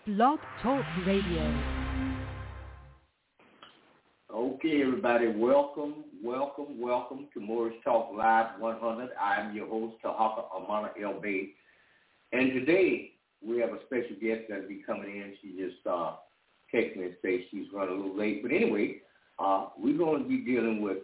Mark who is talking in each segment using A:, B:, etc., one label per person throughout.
A: Blog Talk Radio.
B: Okay, everybody, welcome to Morris Talk Live 100. I am your host, Tahaka Amana El Bay. And today, we have a special guest that will be coming in. She just texted me and said she's running a little late. But anyway, we're going to be dealing with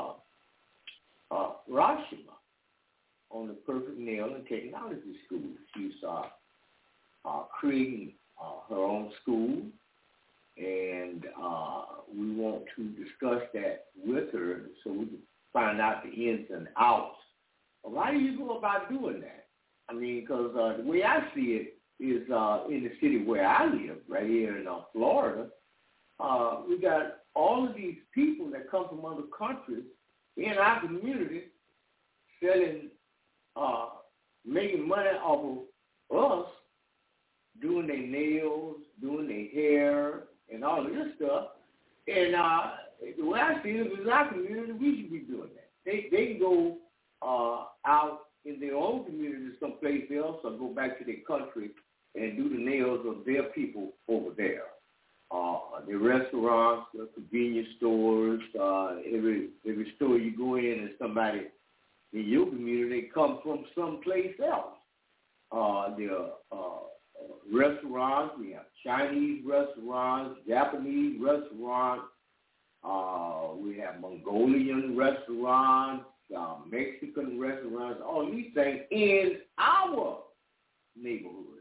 B: Rashima on the Perfect Nail and Technology School. She's creating her own school, and we want to discuss that with her so we can find out the ins and outs. Well, how do you go about doing that? I mean, because the way I see it is in the city where I live, right here in Florida, we got all of these people that come from other countries in our community selling, making money off of us, doing their nails, doing their hair, and all of this stuff. And the way I see it is our community, we should be doing that. They can go out in their own community someplace else or go back to their country and do the nails of their people over there. The restaurants, the convenience stores, every store you go in and somebody in your community, they come from someplace else. Restaurants, we have Chinese restaurants, Japanese restaurants, we have Mongolian restaurants, Mexican restaurants, all these things in our neighborhood.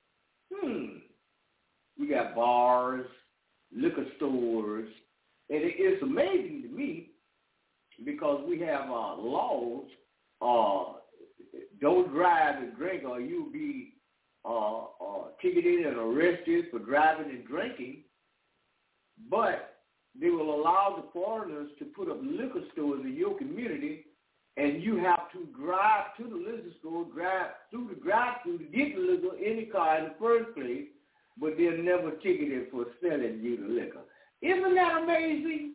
B: We got bars, liquor stores, and it's amazing to me because we have laws, don't drive and drink or you'll be ticketed and arrested for driving and drinking, but they will allow the foreigners to put up liquor stores in your community, and you have to drive to the liquor store, drive through the drive-thru to get the liquor in the car in the first place, but they're never ticketed for selling you the liquor. Isn't that amazing?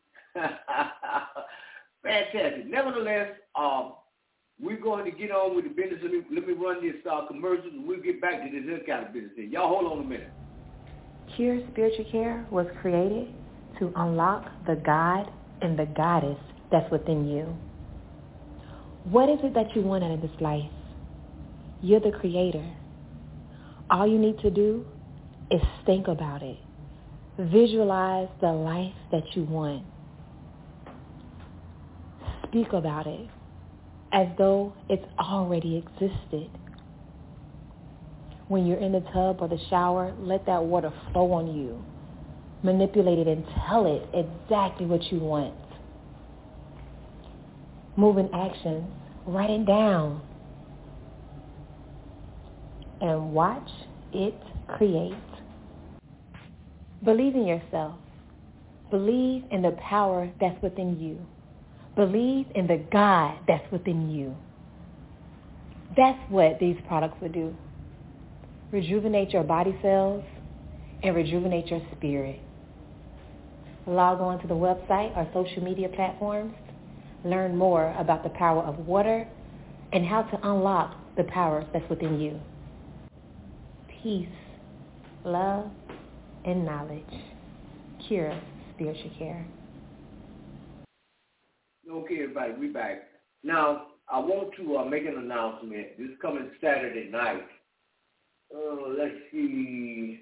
B: Fantastic. Nevertheless, we're going to get on with the business. Let me run this commercial, and we'll get back to this other kind of business. Y'all hold on a minute.
C: Cure Spiritual Care was created to unlock the God and the Goddess that's within you. What is it that you want out of this life? You're the creator. All you need to do is think about it. Visualize the life that you want. Speak about it as though it's already existed. When you're in the tub or the shower, let that water flow on you. Manipulate it and tell it exactly what you want. Move in action. Write it down. And watch it create. Believe in yourself. Believe in the power that's within you. Believe in the God that's within you. That's what these products will do. Rejuvenate your body cells and rejuvenate your spirit. Log on to the website or social media platforms. Learn more about the power of water and how to unlock the power that's within you. Peace, love, and knowledge. Cure Spiritual Care.
B: Okay, everybody, we back. Now, I want to make an announcement. This coming Saturday night. Let's see.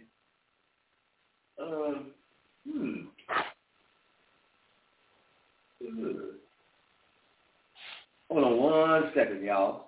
B: Hold on 1 second, y'all.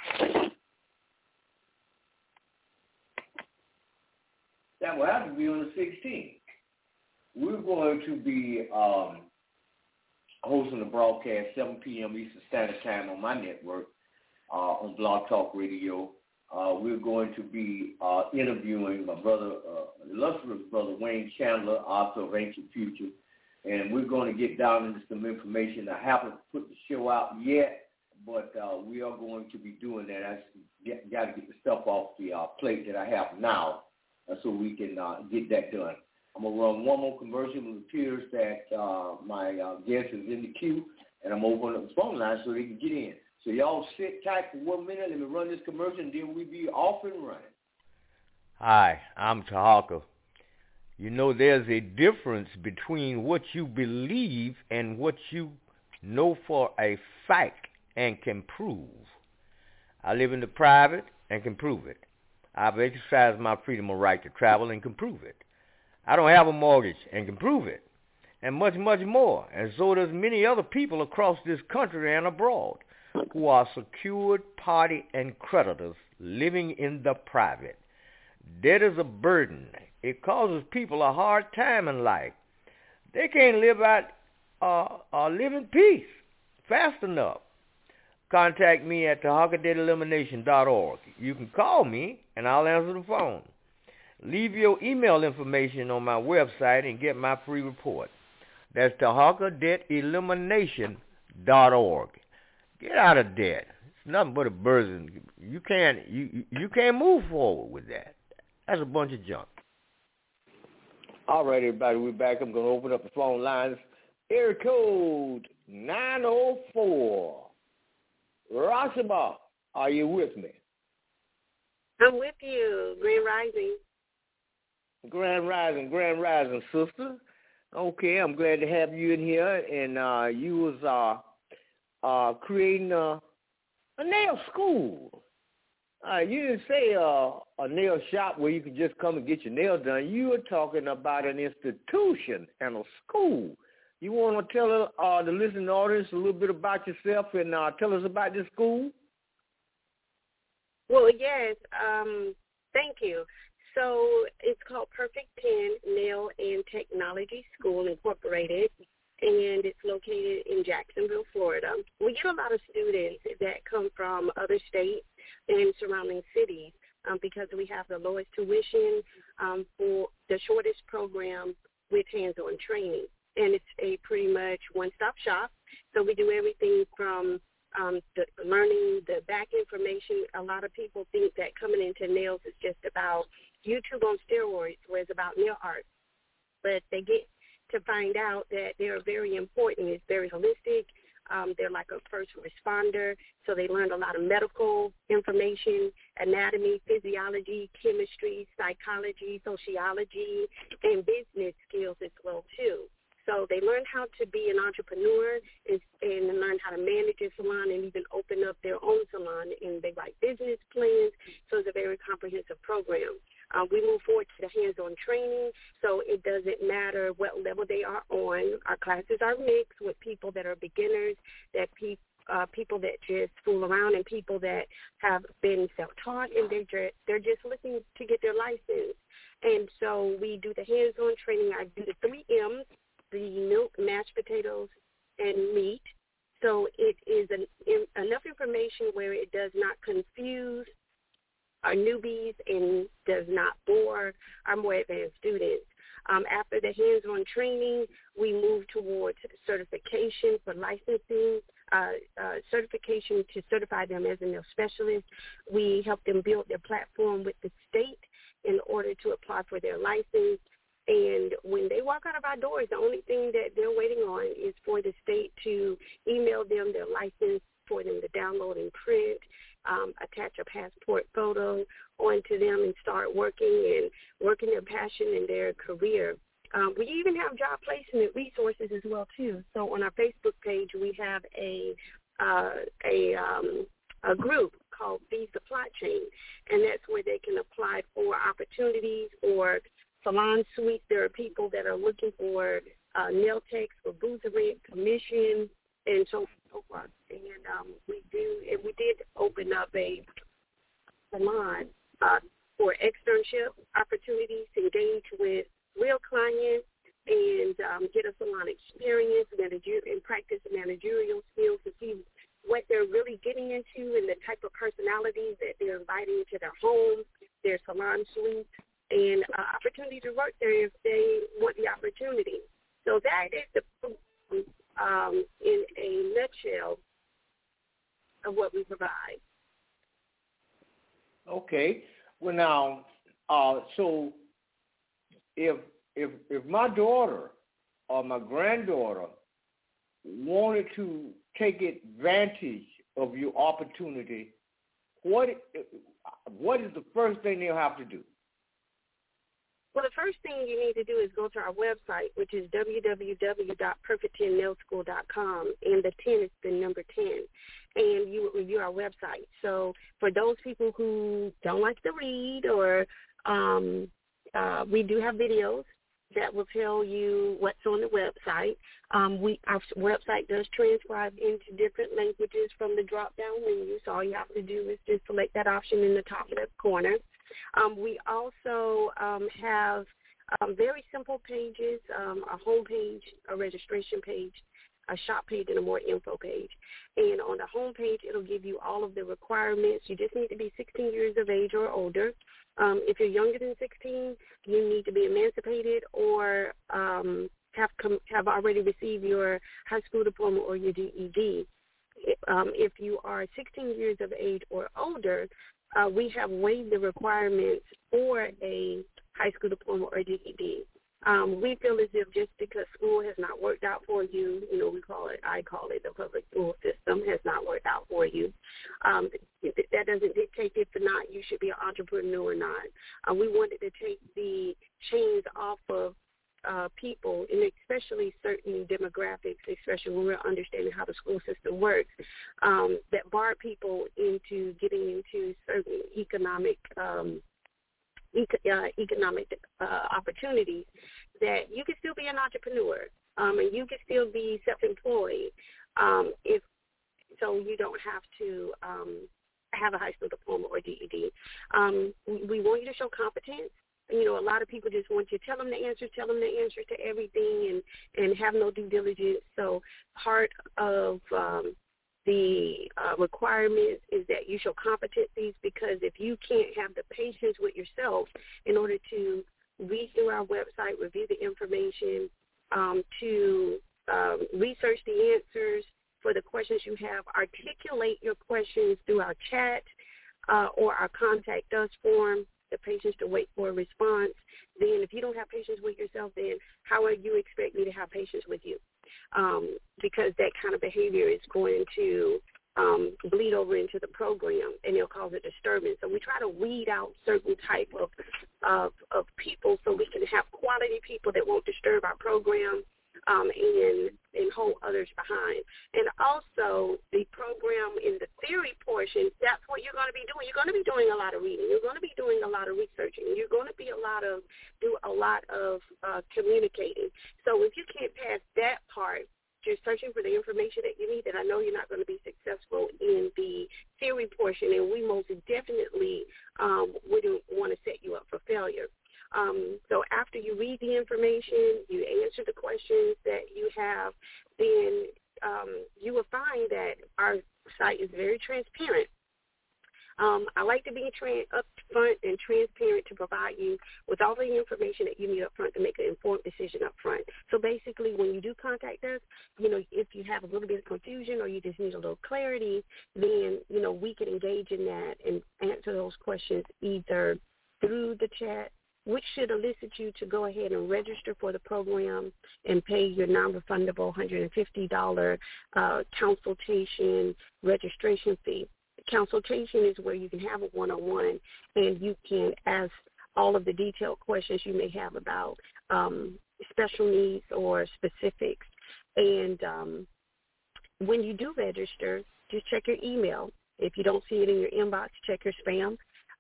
B: That will have to be on the 16th. We're going to be hosting a broadcast 7 p.m. Eastern Standard Time on my network on Blog Talk Radio. We're going to be interviewing my brother, illustrious brother Wayne Chandler, author of Ancient Future, and we're going to get down into some information. I haven't put the show out yet, but we are going to be doing that. I got to get the stuff off the plate that I have now so we can get that done. I'm going to run one more commercial. It appears that my guest is in the queue, and I'm opening up the phone line so they can get in. So y'all sit tight for 1 minute. Let me run this commercial, and then we'll be off and running.
A: Hi, I'm Tahaka. You know, there's a difference between what you believe and what you know for a fact and can prove. I live in the private and can prove it. I've exercised my freedom of right to travel and can prove it. I don't have a mortgage and can prove it. And much, much more. And so does many other people across this country and abroad who are secured party and creditors living in the private. Debt is a burden. It causes people a hard time in life. They can't live in peace fast enough. Contact me at TahakaDebtElimination.org. You can call me, and I'll answer the phone. Leave your email information on my website and get my free report. That's TahakaDebtElimination.org. Get out of debt. It's nothing but a burden. You can't move forward with that. That's a bunch of junk.
B: All right, everybody, we're back. I'm going to open up the phone lines. Area code 904. Rashaba, are you with me?
D: I'm with you. Grand Rising.
B: Grand Rising, sister. Okay, I'm glad to have you in here. And you was creating a nail school. You didn't say a nail shop where you could just come and get your nails done. You were talking about an institution and a school. You want to tell the listening audience a little bit about yourself and tell us about this school?
D: Well, yes. Thank you. So it's called Perfect 10 Nail and Technology School Incorporated, and it's located in Jacksonville, Florida. We get a lot of students that come from other states and surrounding cities because we have the lowest tuition for the shortest program with hands-on training. And it's a pretty much one-stop shop. So we do everything from the learning, the back information. A lot of people think that coming into nails is just about YouTube on steroids, where it's about nail art. But they get to find out that they're very important. It's very holistic. They're like a first responder, so they learned a lot of medical information, anatomy, physiology, chemistry, psychology, sociology, and business skills as well, too. So they learn how to be an entrepreneur and learn how to manage a salon and even open up their own salon, and they write business plans. So it's a very comprehensive program. We move forward to the hands-on training, so it doesn't matter what level they are on. Our classes are mixed with people that are beginners, that people that just fool around, and people that have been self-taught, and they're just looking to get their license. And so we do the hands-on training. I do the 3 M's. The milk, mashed potatoes, and meat. So it is enough information where it does not confuse our newbies and does not bore our more advanced students. After the hands-on training, we move towards certification for licensing, certification to certify them as a nail specialist. We help them build their platform with the state in order to apply for their license. And when they walk out of our doors, the only thing that they're waiting on is for the state to email them their license, for them to download and print, attach a passport photo onto them, and start working their passion and their career. We even have job placement resources as well, too. So on our Facebook page, we have a group called The Supply Chain, and that's where they can apply for opportunities or salon suites. There are people that are looking for nail techs for booth rent, commission, and so forth. And we did open up a salon for externship opportunities to engage with real clients and get a salon experience and practice managerial skills to see what they're really getting into and the type of personalities that they're inviting into their homes, their salon suites, and opportunity to work there if they want the opportunity. So that is the in a nutshell of what we provide.
B: Okay. Well, now, so if my daughter or my granddaughter wanted to take advantage of your opportunity, what is the first thing they'll have to do?
D: the first thing you need to do is go to our website, which is www.perfect10nailschool.com, and the 10 is the number 10, and you will review our website. So for those people who don't like to read, or we do have videos that will tell you what's on the website. Our website does transcribe into different languages from the drop-down menu, so all you have to do is just select that option in the top left corner. We also have very simple pages, a home page, a registration page, a shop page, and a more info page. And on the home page, it'll give you all of the requirements. You just need to be 16 years of age or older. If you're younger than 16, you need to be emancipated or have already received your high school diploma or your GED. If you are 16 years of age or older, we have waived the requirements for a high school diploma or GED. We feel as if just because school has not worked out for you, I call it the public school system has not worked out for you. That doesn't dictate if or not you should be an entrepreneur or not. We wanted to take the chains off of people, and especially certain demographics, especially when we're understanding how the school system works, that bar people into getting into certain economic opportunities, that you can still be an entrepreneur, and you can still be self-employed if so you don't have to have a high school diploma or GED. We want you to show competence. A lot of people just want you to tell them the answer to everything and have no due diligence. So part of the requirements is that you show competencies, because if you can't have the patience with yourself in order to read through our website, review the information, to research the answers for the questions you have, articulate your questions through our chat or our contact us form, the patience to wait for a response, then if you don't have patience with yourself, then how will you expect me to have patience with you? Because that kind of behavior is going to bleed over into the program, and it'll cause a disturbance. So we try to weed out certain type of people so we can have quality people that won't disturb our program and hold others behind. And also the program in the theory portion, that's what you're going to be doing. You're going to be doing a lot of reading. You're going to be doing a lot of researching. You're going to be do a lot of communicating. So if you can't pass that part, you're searching for the information that you need, then I know you're not going to be successful in the theory portion, and we most definitely wouldn't want to set you up for failure. So after you read the information, you answer the questions that you have, then you will find that our site is very transparent. I like to be upfront and transparent to provide you with all the information that you need up front to make an informed decision up front. So basically, when you do contact us, if you have a little bit of confusion or you just need a little clarity, then, we can engage in that and answer those questions either through the chat, which should elicit you to go ahead and register for the program and pay your non-refundable $150 consultation registration fee. Consultation is where you can have a one-on-one and you can ask all of the detailed questions you may have about special needs or specifics. And when you do register, just check your email. If you don't see it in your inbox, check your spam.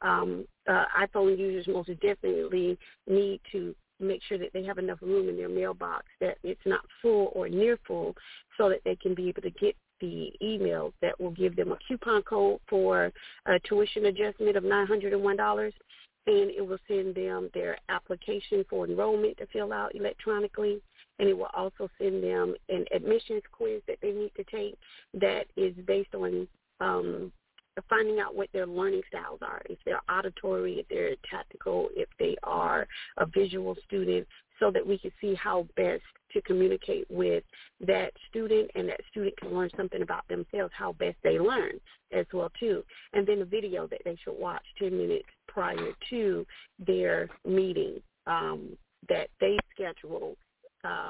D: iPhone users most definitely need to make sure that they have enough room in their mailbox, that it's not full or near full, so that they can be able to get the email that will give them a coupon code for a tuition adjustment of $901, and it will send them their application for enrollment to fill out electronically, and it will also send them an admissions quiz that they need to take that is based on finding out what their learning styles are, if they're auditory, if they're tactical, if they are a visual student, so that we can see how best to communicate with that student, and that student can learn something about themselves, how best they learn as well too. And then a video that they should watch 10 minutes prior to their meeting that they schedule.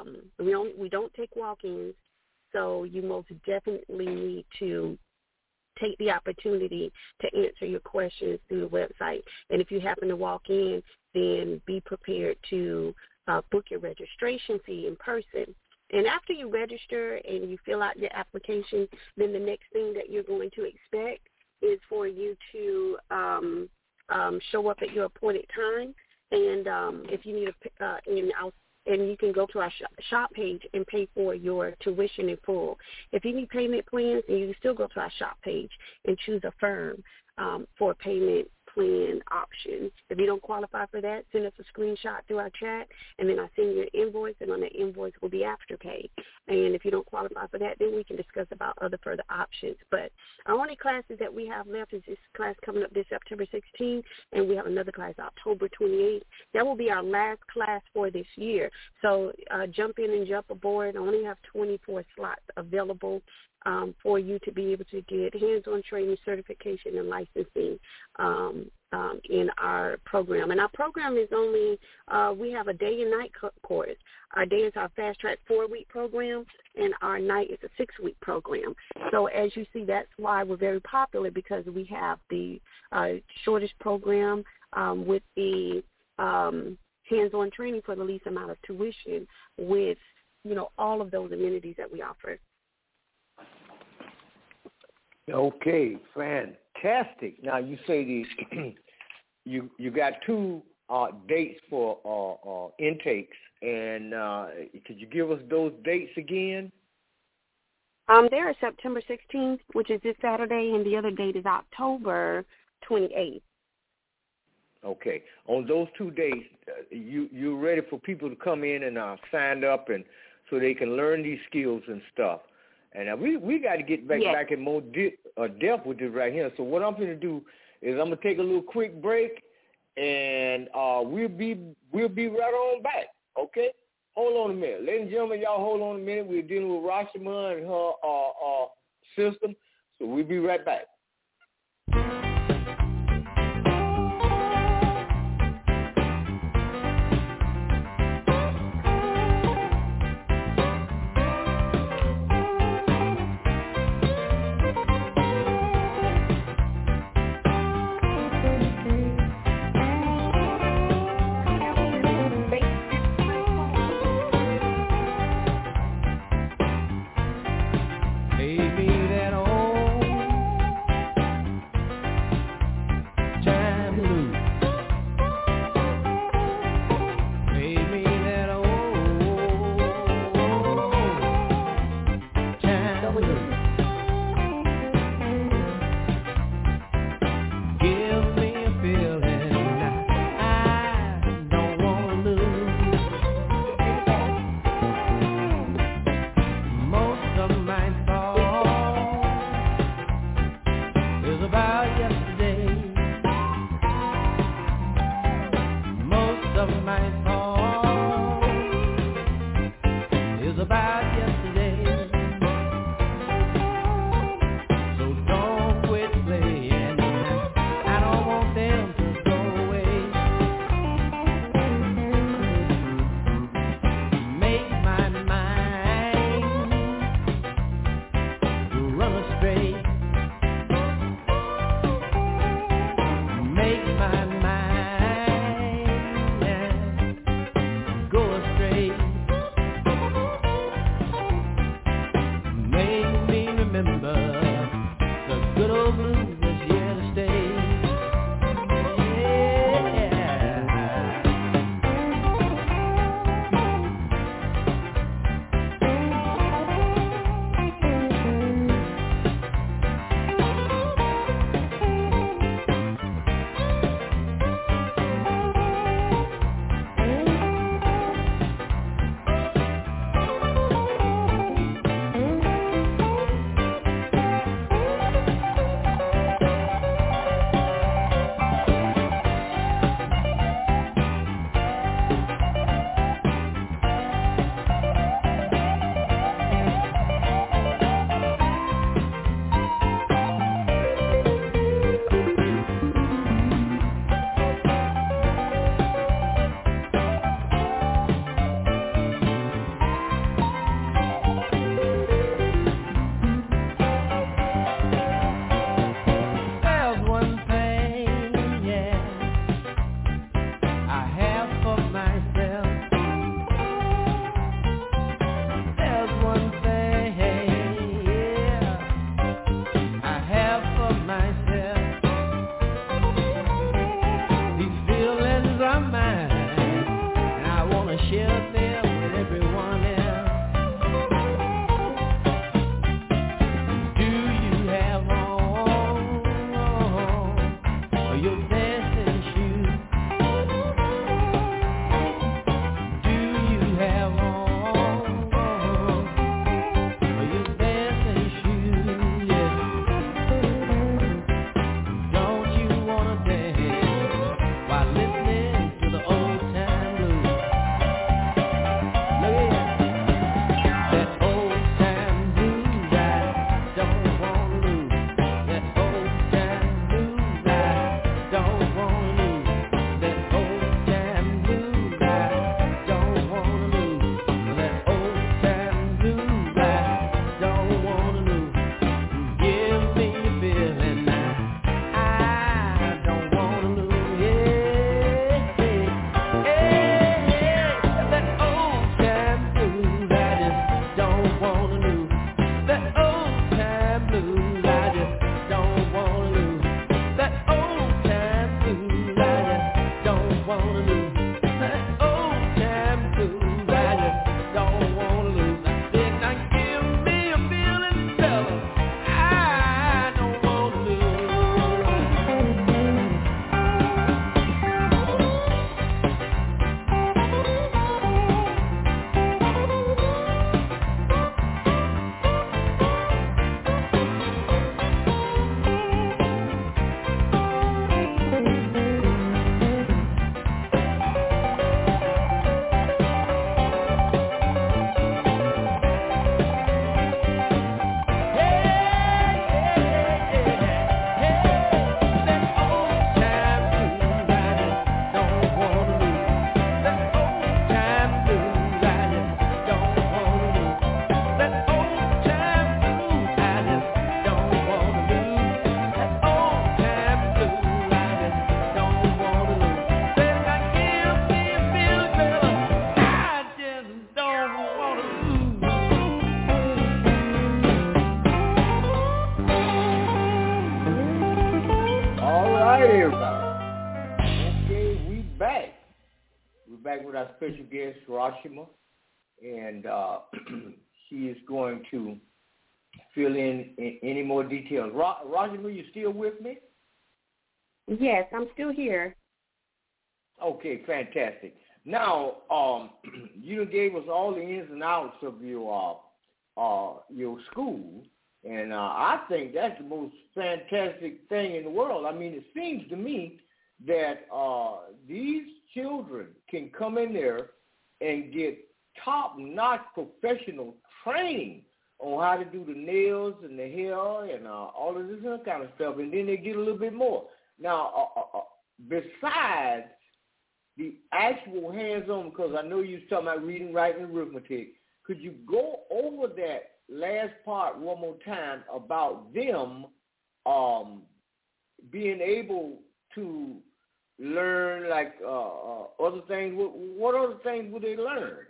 D: We don't take walk-ins, so you most definitely need to take the opportunity to answer your questions through the website. And if you happen to walk in, then be prepared to book your registration fee in person. And after you register and you fill out your application, then the next thing that you're going to expect is for you to show up at your appointed time. And if you need and you can go to our shop page and pay for your tuition in full. If you need payment plans, then you can still go to our shop page and choose a firm for payment plan options. If you don't qualify for that, send us a screenshot through our chat, and then I'll send you an invoice, and on that invoice will be Afterpay. And if you don't qualify for that, then we can discuss about other further options. But our only classes that we have left is this class coming up this September 16th, and we have another class October 28th. That will be our last class for this year. So jump in and jump aboard. I only have 24 slots available for you to be able to get hands-on training, certification, and licensing in our program. And our program is only, we have a day and night course. Our day is our fast-track 4-week program, and our night is a 6-week program. So as you see, that's why we're very popular, because we have the shortest program with the hands-on training for the least amount of tuition with, all of those amenities that we offer.
B: Okay, fantastic. Now you say you got 2 dates for intakes, and could you give us those dates again?
D: There is September 16th, which is this Saturday, and the other date is October 28th.
B: Okay. On those 2 days, you're ready for people to come in and sign up, and so they can learn these skills and stuff. And we got to get back in more depth with this right here. So what I'm going to do is I'm going to take a little quick break, and we'll be right on back. Okay? Hold on a minute. Ladies and gentlemen, y'all hold on a minute. We're dealing with Rashima and her system, so we'll be right back.
E: Pay me that old
B: back with our special guest, Rashima, and she is going to fill in any more details. Rashima, you still with me?
D: Yes, I'm still here.
B: Okay, fantastic. Now, you gave us all the ins and outs of your school, and I think that's the most fantastic thing in the world. I mean, it seems to me that these children can come in there and get top-notch professional training on how to do the nails and the hair and all of this other kind of stuff, and then they get a little bit more. Now, besides the actual hands-on, because I know you was talking about reading, writing, and arithmetic, could you go over that last part one more time about them being able to learn like other things? What other things would they learn?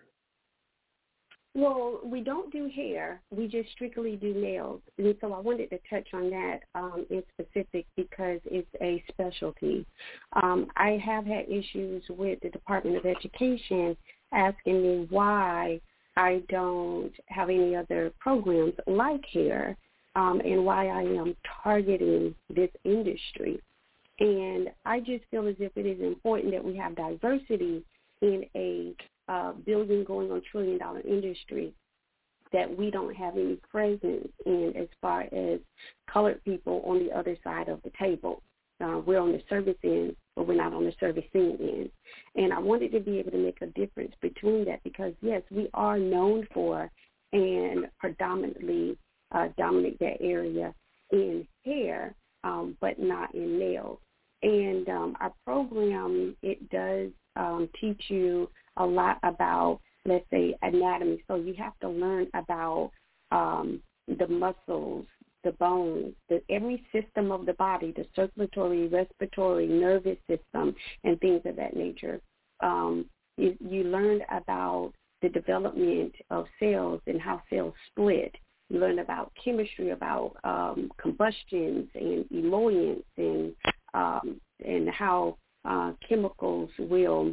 D: Well, we don't do hair. We just strictly do nails. And so I wanted to touch on that in specific because it's a specialty. I have had issues with the Department of Education asking me why I don't have any other programs like hair and why I am targeting this industry. And I just feel as if it is important that we have diversity in a building going on $1 trillion industry that we don't have any presence in as far as colored people on the other side of the table. We're on the service end, but we're not on the servicing end. And I wanted to be able to make a difference between that because, yes, we are known for and predominantly dominate that area in hair, but not in nails. And our program, it does teach you a lot about, let's say, anatomy. So you have to learn about the muscles, the bones, every system of the body, the circulatory, respiratory, nervous system, and things of that nature. You learn about the development of cells and how cells split. You learn about chemistry, about combustions and emollients and how chemicals will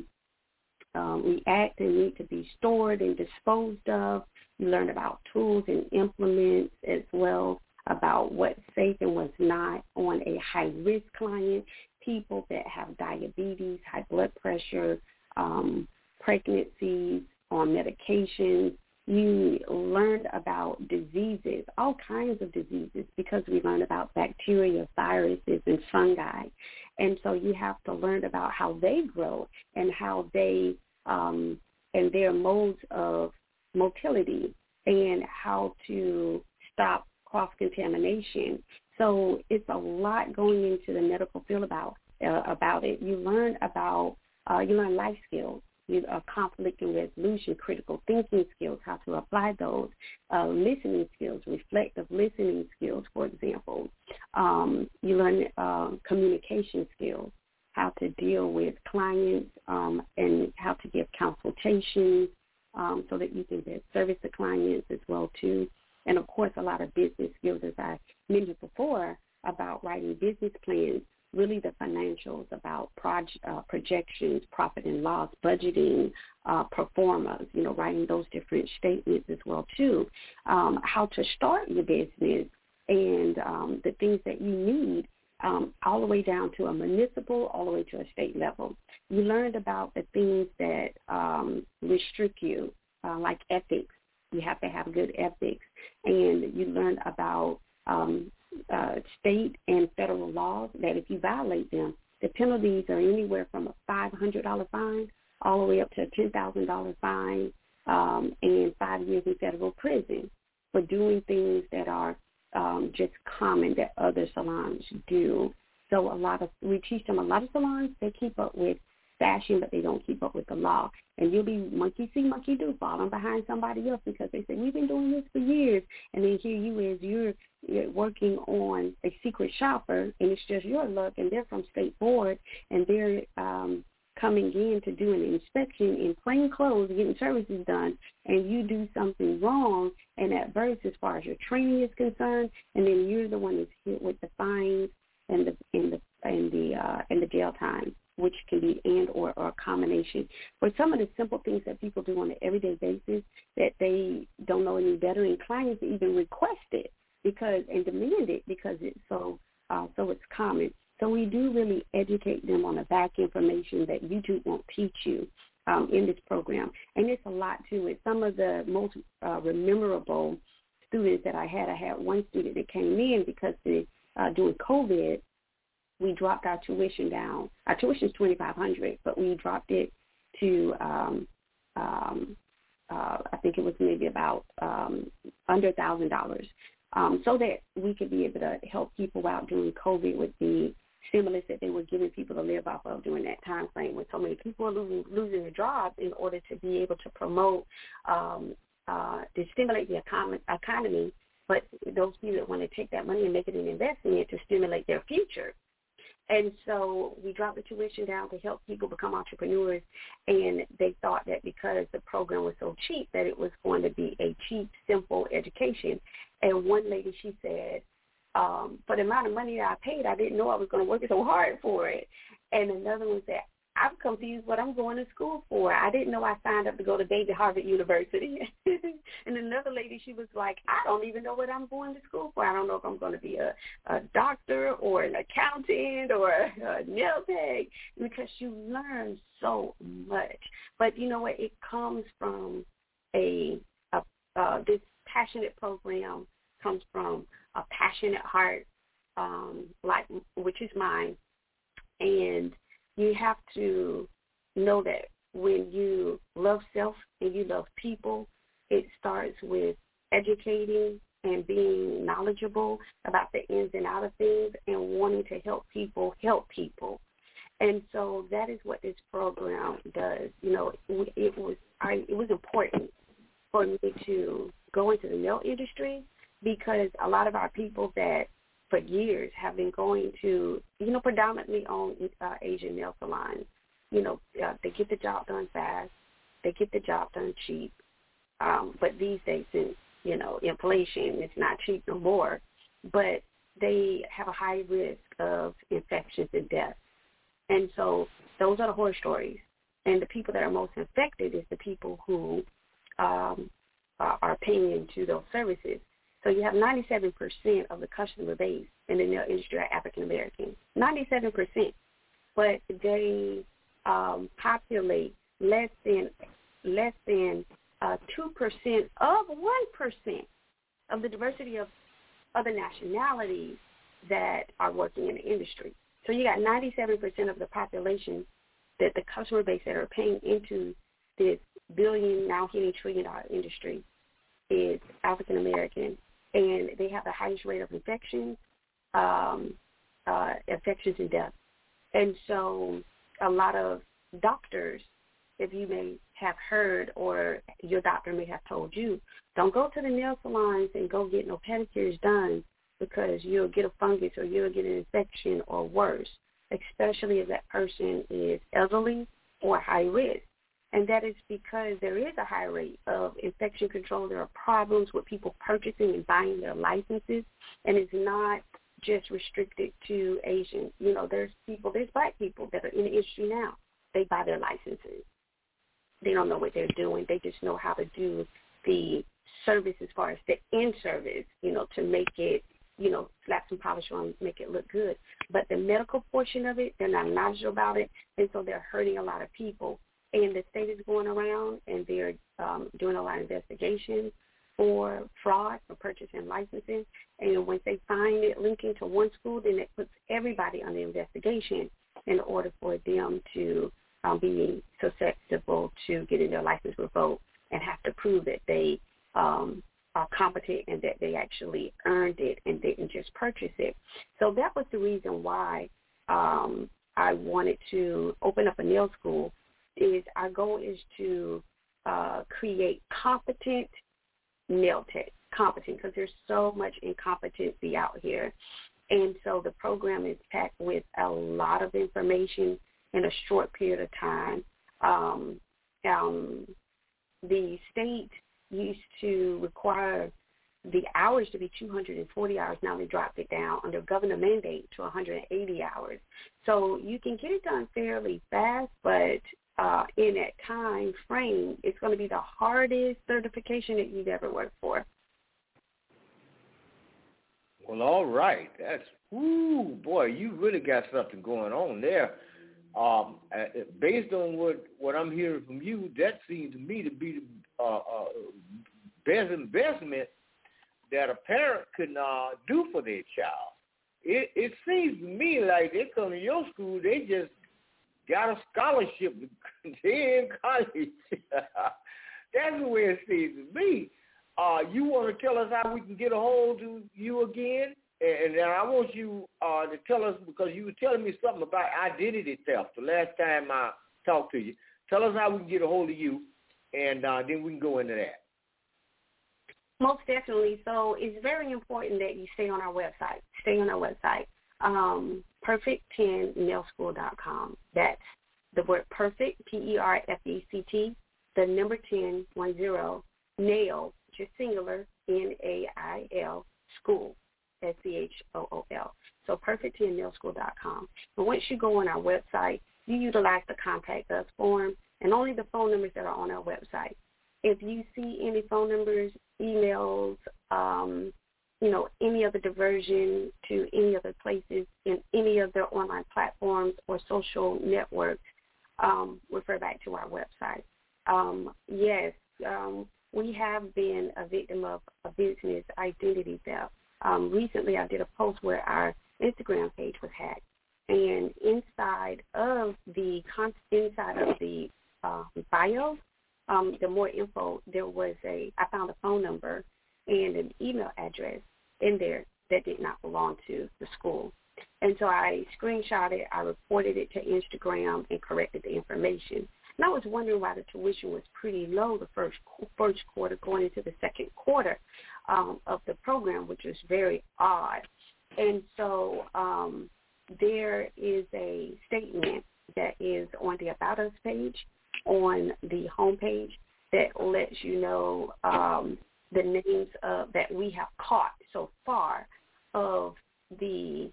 D: react and need to be stored and disposed of. You learn about tools and implements as well, about what's safe and what's not on a high-risk client, people that have diabetes, high blood pressure, pregnancies, on medications. You learn about diseases, all kinds of diseases, because we learn about bacteria, viruses, and fungi. And so you have to learn about how they grow and how they and their modes of motility and how to stop cross-contamination. So it's a lot going into the medical field about it. You learn about you learn life skills. Conflict and resolution, critical thinking skills, how to apply those, listening skills, reflective listening skills, for example. You learn communication skills, how to deal with clients and how to give consultations so that you can service the clients as well, too. And, of course, a lot of business skills, as I mentioned before, about writing business plans, really the financials, about projections, profit and loss, budgeting, performers, writing those different statements as well, too. How to start your business and the things that you need all the way down to a municipal, all the way to a state level. You learned about the things that restrict you, like ethics. You have to have good ethics. And you learn about state and federal laws that if you violate them, the penalties are anywhere from a $500 fine all the way up to a $10,000 fine and 5 years in federal prison for doing things that are just common that other salons do. So we teach them a lot of salons, they keep up with fashion, but they don't keep up with the law. And you'll be monkey see, monkey do, falling behind somebody else because they say, we've been doing this for years. And then here you is, you're working on a secret shopper, and it's just your luck, and they're from state board, and they're coming in to do an inspection in plain clothes, getting services done, and you do something wrong and adverse as far as your training is concerned, and then you're the one that's hit with the fines and the jail time. which can be and or a combination. For some of the simple things that people do on an everyday basis that they don't know any better, and clients even request it and demand it because it's so it's common. So we do really educate them on the back information that YouTube won't teach you in this program. And it's a lot to it. Some of the most memorable students that I had one student that came in because during COVID, we dropped our tuition down. Our tuition is $2,500, but we dropped it to I think it was maybe about under $1,000, so that we could be able to help people out during COVID with the stimulus that they were giving people to live off of during that time frame when so many people are losing their jobs in order to be able to promote, to stimulate the economy, but those people that want to take that money and make it an investment to stimulate their future. And so we dropped the tuition down to help people become entrepreneurs, and they thought that because the program was so cheap that it was going to be a cheap, simple education. And one lady, she said, for the amount of money that I paid, I didn't know I was going to work so hard for it. And another one said, I'm confused what I'm going to school for. I didn't know I signed up to go to baby Harvard University. And another lady, she was like, I don't even know what I'm going to school for. I don't know if I'm going to be a doctor or an accountant or a nail tech, because you learn so much. But you know what? It comes from this passionate program comes from a passionate heart, which is mine, and you have to know that when you love self and you love people, it starts with educating and being knowledgeable about the ins and outs of things and wanting to help people. And so that is what this program does. You know, it was important for me to go into the nail industry because a lot of our people that for years have been going to, predominantly own Asian nail salons. They get the job done fast. They get the job done cheap. But these days, since, inflation, it's not cheap no more. But they have a high risk of infections and death. And so those are the horror stories. And the people that are most affected is the people who are paying into those services. So you have 97% of the customer base in the nail industry are African American, 97%, but they populate less than 2% of 1% of the diversity of other nationalities that are working in the industry. So you got 97% of the population that the customer base that are paying into this billion, now hitting $1 trillion industry is African American. And they have the highest rate of infections and death. And so a lot of doctors, if you may have heard or your doctor may have told you, don't go to the nail salons and go get no pedicures done because you'll get a fungus or you'll get an infection or worse, especially if that person is elderly or high risk. And that is because there is a high rate of infection control. There are problems with people purchasing and buying their licenses, and it's not just restricted to Asians. There's black people that are in the industry now. They buy their licenses. They don't know what they're doing. They just know how to do the service as far as the end service, to make it, slap some polish on, make it look good. But the medical portion of it, they're not knowledgeable about it, and so they're hurting a lot of people. And the state is going around and they're doing a lot of investigations for fraud, for purchasing licensing. And once they find it linking to one school, then it puts everybody under investigation in order for them to be susceptible to getting their license revoked and have to prove that they are competent and that they actually earned it and didn't just purchase it. So that was the reason why I wanted to open up a nail school. Our goal is to create competent nail tech, because there's so much incompetency out here. And so the program is packed with a lot of information in a short period of time. The state used to require the hours to be 240 hours. Now they dropped it down under governor mandate to 180 hours. So you can get it done fairly fast, but in that time frame, it's going to be the hardest certification that you've ever worked for.
A: Well, all right. That's, boy, you really got something going on there. Based on what I'm hearing from you, that seems to me to be the best investment that a parent can do for their child. It seems to me like they come to your school, they just got a scholarship. They're in college. That's the way it seems to me. You want to tell us how we can get a hold of you again? And I want you to tell us, because you were telling me something about identity theft the last time I talked to you. Tell us how we can get a hold of you, and then we can go into that.
D: Most definitely. So it's very important that you stay on our website. Perfect10nailschool.com. That's the word perfect, P-E-R-F-E-C-T, the number 10, 10, nail, just singular, N-A-I-L, school, S-C-H-O-O-L. So perfect10nailschool.com. But once you go on our website, you utilize the Contact Us form and only the phone numbers that are on our website. If you see any phone numbers, emails, any other diversion to any other places in any of their online platforms or social networks, refer back to our website. Yes, we have been a victim of a business identity theft. Recently, I did a post where our Instagram page was hacked, and inside of the bio, the more info, I found a phone number and an email address in there that did not belong to the school. And so I screenshot it, I reported it to Instagram and corrected the information. And I was wondering why the tuition was pretty low the first quarter going into the second quarter of the program, which was very odd. And so there is a statement that is on the About Us page on the homepage that lets you know the names that we have caught so far of the,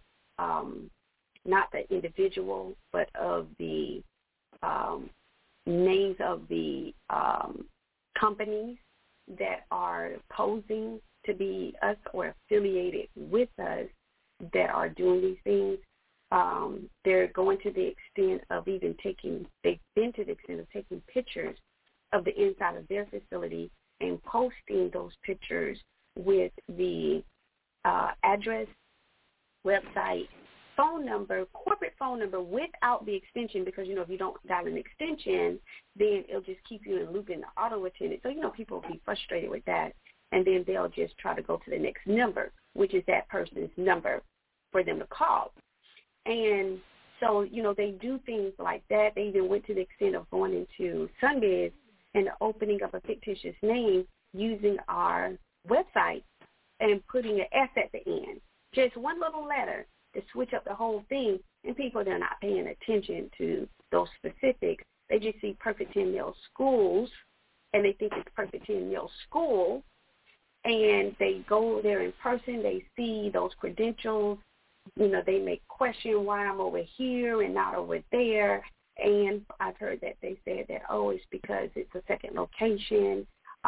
D: not the individual, but of the names of the companies that are posing to be us or affiliated with us that are doing these things. They're going to the extent of they've been to the extent of taking pictures of the inside of their facility and posting those pictures with the address, website, phone number, corporate phone number without the extension, because, if you don't dial an extension, then it'll just keep you in loop in the auto attendant. So, people will be frustrated with that, and then they'll just try to go to the next number, which is that person's number for them to call. And so, they do things like that. They even went to the extent of going into Sunbiz and opening up a fictitious name using our website and putting an S at the end. Just one little letter to switch up the whole thing, and people, they're not paying attention to those specifics. They just see Perfect 10 Nail Schools, and they think it's Perfect 10 Nail School, and they go there in person. They see those credentials. They may question why I'm over here and not over there. And I've heard that they said that, it's because it's a second location.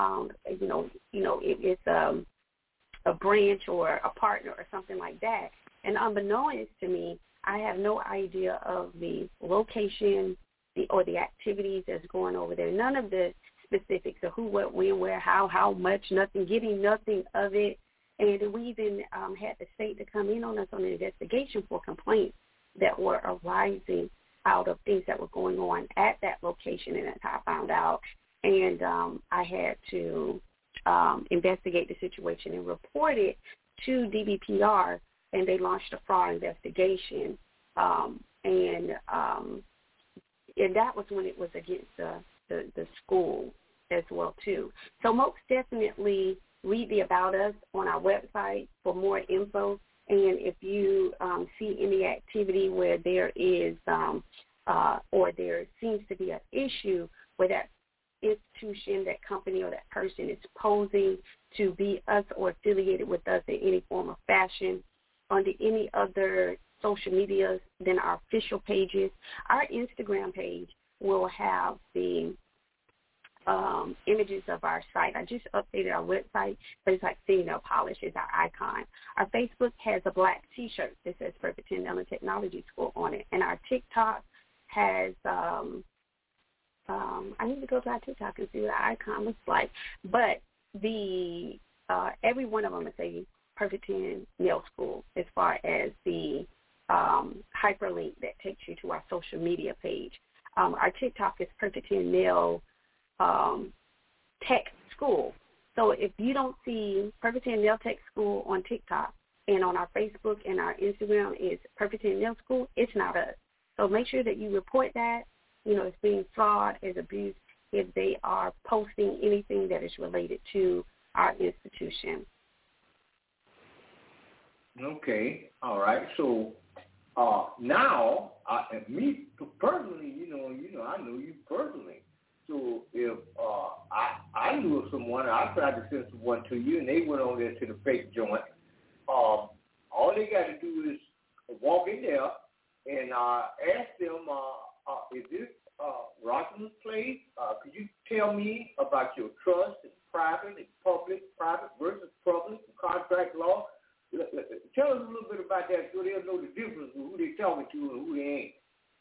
D: It's a branch or a partner or something like that. And unbeknownst to me, I have no idea of the location or the activities that's going over there. None of the specifics of who, what, when, where, how much, nothing, getting nothing of it. And we even had the state to come in on us on an investigation for complaints that were arising out of things that were going on at that location, and that's how I found out. And I had to investigate the situation and report it to DBPR, and they launched a fraud investigation. And that was when it was against the school as well, too. So most definitely read the About Us on our website for more info. And if you see any activity where there is or there seems to be an issue where that institution, that company, or that person is posing to be us or affiliated with us in any form or fashion on any other social medias than our official pages. Our Instagram page will have the images of our site. I just updated our website, but it's like Female Polish is our icon. Our Facebook has a black T-shirt that says Perfect 10 Nanotechnology School on it, and our TikTok has I need to go to our TikTok and see what our icon looks like, but the every one of them is a Perfect 10 Nail School as far as the hyperlink that takes you to our social media page. Our TikTok is Perfect 10 Nail Tech School. So if you don't see Perfect 10 Nail Tech School on TikTok and on our Facebook and our Instagram is Perfect 10 Nail School, it's not us. So make sure that you report that, as being fraud, as abuse, if they are posting anything that is related to our institution.
B: Okay, all right. So now, me personally, I know you personally. So if I knew of someone, I tried to send someone to you, and they went over there to the fake joint. All they got to do is walk in there and ask them, is this Rockland's place? Could you tell me about your trust and private and public, private versus public, contract law? Tell us a little bit about that so they'll know the difference of who they're talking to and who they ain't.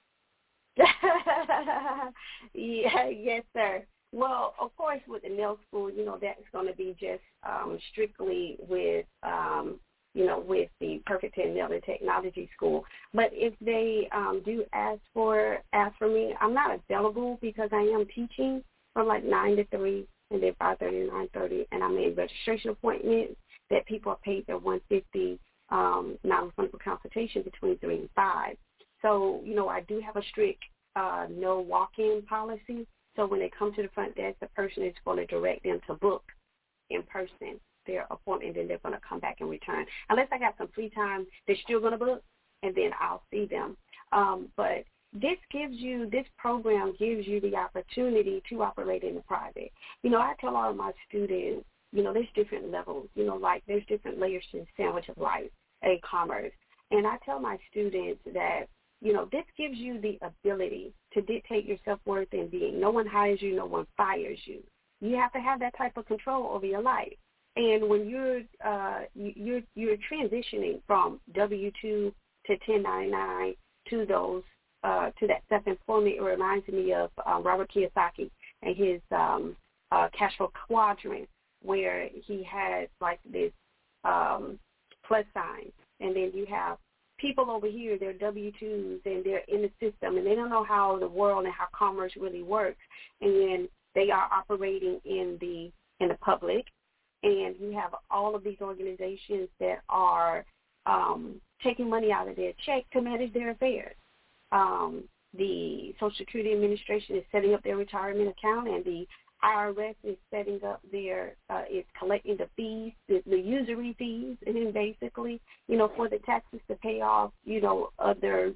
D: Yeah, yes, sir. Well, of course, with the nail school, that's going to be just strictly with, with the Perfect 10 Nail and Technology School. But if they do ask for me, I'm not available because I am teaching from like 9 to 3 and then 5:30 to 9:30, and I'm in registration appointments that people are paid their $150 non-refundable consultation between 3 and 5. So, I do have a strict no walk-in policy. So when they come to the front desk, the person is going to direct them to book in person their appointment, and they're going to come back and return. Unless I got some free time, they're still going to book, and then I'll see them. But this program gives you the opportunity to operate in the private. I tell all of my students, there's different levels, like there's different layers to the sandwich of life, commerce. And I tell my students that, this gives you the ability to dictate your self-worth and being. No one hires you, no one fires you. You have to have that type of control over your life. And when you're transitioning from W-2 to 1099 to those to that self-employment, it reminds me of Robert Kiyosaki and his cash flow quadrant, where he has like this plus sign, and then you have people over here, they're W-2s, and they're in the system, and they don't know how the world and how commerce really works, and they are operating in the public, and you have all of these organizations that are taking money out of their check to manage their affairs. The Social Security Administration is setting up their retirement account, and the IRS is setting up is collecting the fees, the usury fees, and then basically, for the taxes to pay off, other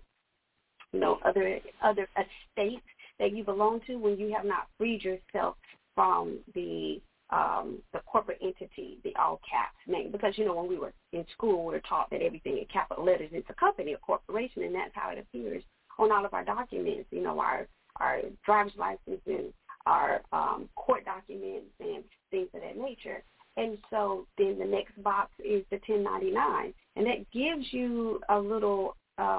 D: estates that you belong to when you have not freed yourself from the corporate entity, the all caps name. Because, when we were in school, we were taught that everything in capital letters is a company, a corporation, and that's how it appears on all of our documents, our driver's license and our court documents and things of that nature. And so then the next box is the 1099, and that gives you a little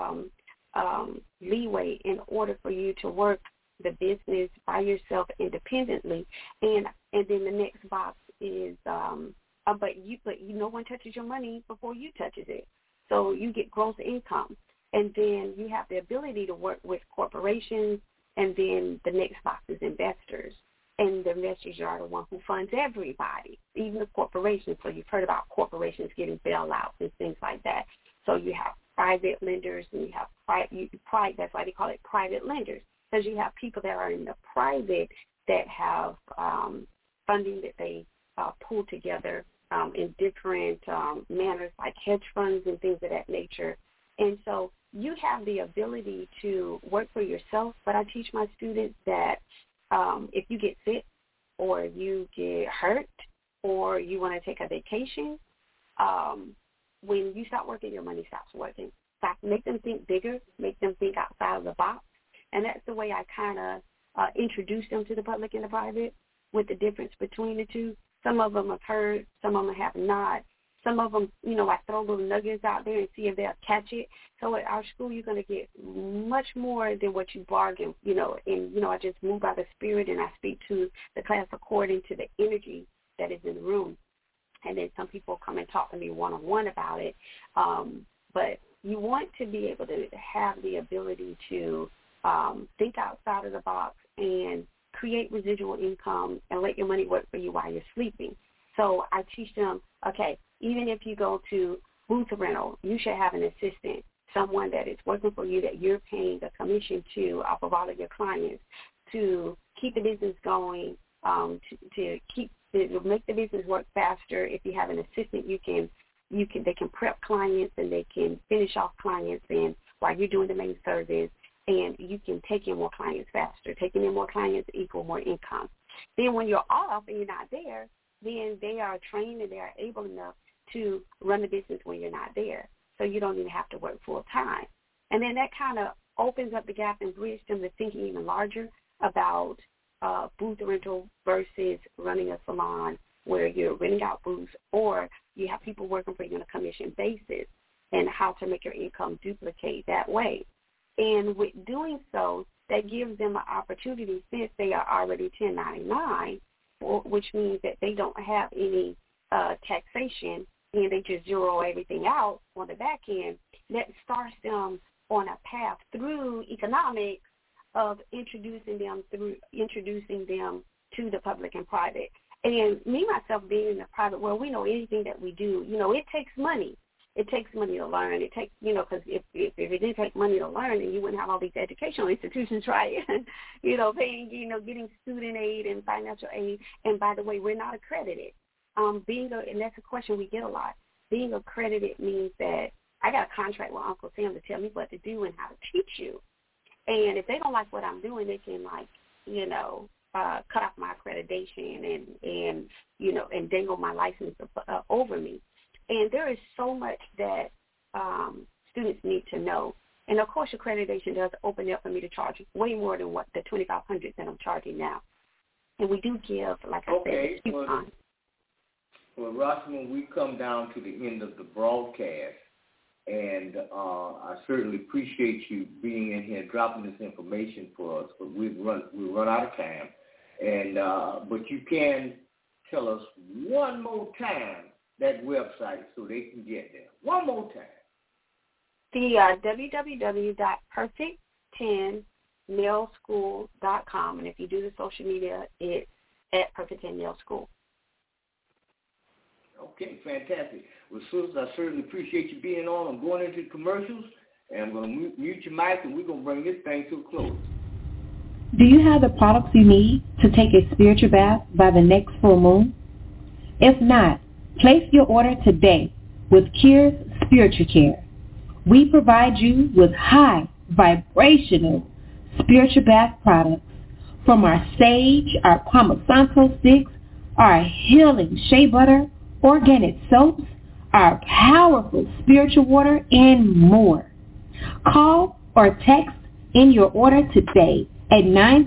D: leeway in order for you to work the business by yourself independently. And then the next box is but no one touches your money before you touches it. So you get gross income, and then you have the ability to work with corporations. And then the next box is investors. And the investors are the one who funds everybody, even the corporations. So you've heard about corporations getting bailouts and things like that. So you have private lenders, and you have that's why they call it private lenders, because you have people that are in the private that have funding that they pull together in different manners, like hedge funds and things of that nature. And so you have the ability to work for yourself, but I teach my students that if you get sick, or you get hurt, or you want to take a vacation, when you stop working, your money stops working. Make them think bigger, make them think outside of the box. And that's the way I kind of introduce them to the public and the private, with the difference between the two. Some of them have heard, some of them have not. Some of them, I throw little nuggets out there and see if they'll catch it. So at our school, you're going to get much more than what you bargain, and, I just move by the Spirit, and I speak to the class according to the energy that is in the room. And then some people come and talk to me one-on-one about it. But you want to be able to have the ability to think outside of the box and create residual income and let your money work for you while you're sleeping. So I teach them, okay, even if you go to booth rental, you should have an assistant, someone that is working for you that you're paying a commission to off of all of your clients to keep the business going, to make the business work faster. If you have an assistant, they can prep clients and they can finish off clients and while you're doing the main service, and you can take in more clients faster. Taking in more clients equal more income. Then when you're off and you're not there, then they are trained and they are able enough to run the business when you're not there. So you don't even have to work full time. And then that kind of opens up the gap and bridges them to thinking even larger about booth rental versus running a salon where you're renting out booths, or you have people working for you on a commission basis, and how to make your income duplicate that way. And with doing so, that gives them an opportunity, since they are already 1099, which means that they don't have any taxation and they just zero everything out on the back end. That starts them on a path through economics of introducing them to the public and private. And me, myself, being in the private world, we know anything that we do, it takes money. It takes money to learn. It takes, because if it didn't take money to learn, then you wouldn't have all these educational institutions, right? Paying, getting student aid and financial aid. And by the way, we're not accredited. And that's a question we get a lot. Being accredited means that I got a contract with Uncle Sam to tell me what to do and how to teach you. And if they don't like what I'm doing, they can cut off my accreditation and dangle my license over me. And there is so much that students need to know. And, of course, accreditation does open up for me to charge way more than what the $2,500 that I'm charging now. And we do give, like I said, coupons.
B: Well, Rosamond, we come down to the end of the broadcast, and I certainly appreciate you being in here, dropping this information for us. But we've run out of time, and but you can tell us one more time that website so they can get there. One more time.
D: The www.perfect10nailschool.com, and if you do the social media, it's at Perfect 10 Nail School.
B: Okay, fantastic. Well, sisters, I certainly appreciate you being on. I'm going into commercials, and I'm going to mute your mic, and we're going to bring this thing to a close.
E: Do you have the products you need to take a spiritual bath by the next full moon? If not, place your order today with Cure's Spiritual Care. We provide you with high vibrational spiritual bath products from our sage, our Palo Santo sticks, our healing shea butter, organic soaps, our powerful spiritual water, and more. Call or text in your order today at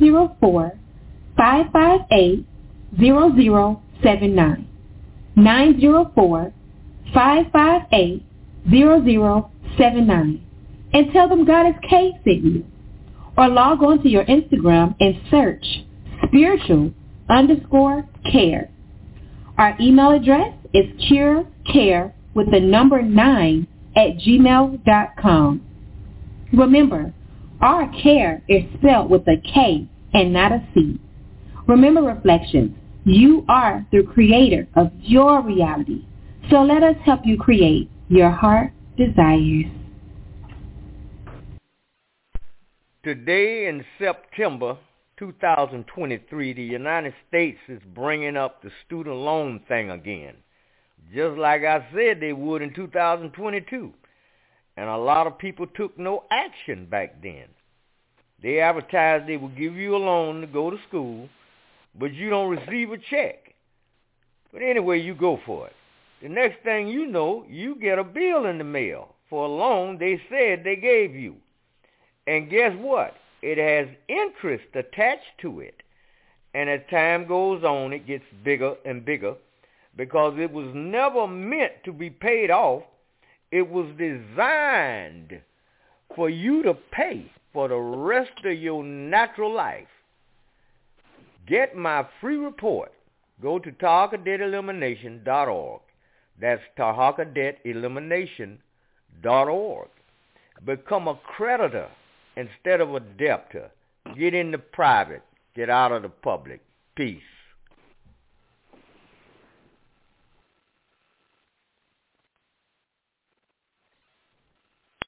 E: 904-558-0079. 904-558-0079. And tell them God is K sent you. Or log on to your Instagram and search spiritual_care. Our email address is curecare9@gmail.com. Remember, our care is spelled with a K and not a C. Remember, Reflections, you are the creator of your reality. So let us help you create your heart desires.
A: Today in September 2023, the United States is bringing up the student loan thing again, just like I said they would in 2022. And a lot of people took no action back then. They advertised they would give you a loan to go to school, but you don't receive a check. But anyway, you go for it. The next thing you know, you get a bill in the mail for a loan they said they gave you. And guess what? It has interest attached to it. And as time goes on, it gets bigger and bigger because it was never meant to be paid off. It was designed for you to pay for the rest of your natural life. Get my free report. Go to TahakaDebtElimination.org. That's TahakaDebtElimination.org. Become a creditor instead of a debtor. Get into private. Get out of the public. Peace.